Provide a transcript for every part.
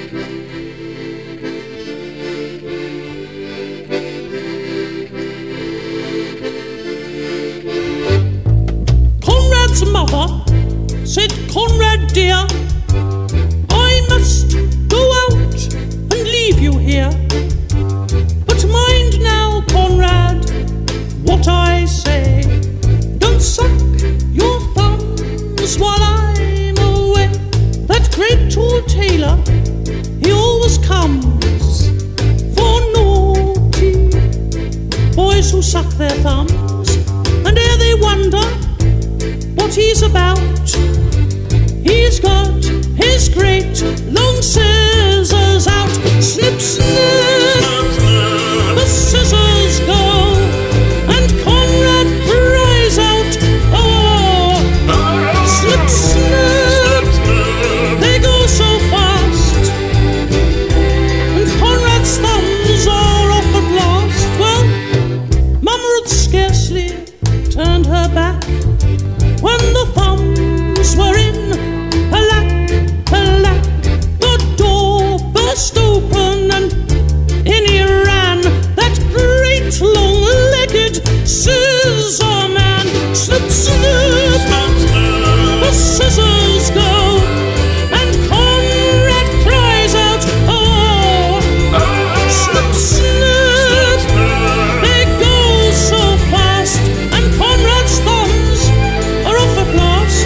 Conrad's mother said, "Conrad dear, I must go out and leave you here. But mind now, Conrad, what I say. Don't suck your thumbs while I'm away. That great tall tailor, he always comes for naughty boys who suck their thumbs, and ere they wonder what he's about, he's got his great long scissors out. Snip, snip, the scissors go, and Conrad cries out, oh! Snip, snip, they go so fast, and Conrad's thumbs are off at last. Well, Mama had scarcely turned her back when the thumbs were in. Alack, alack, the door burst open, and in he ran, that great long-legged scissor man. Snip, snip, the scissors go, and Conrad cries out, oh! Snip, snip, they go so fast, and Conrad's thumbs are off at last.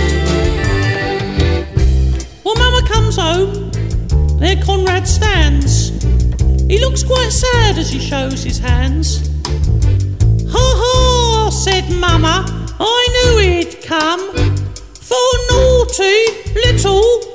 Well, Mama comes home, there Conrad stands. He looks quite sad as he shows his hands. Ha ha, said Mama, I knew he'd come. For naughty little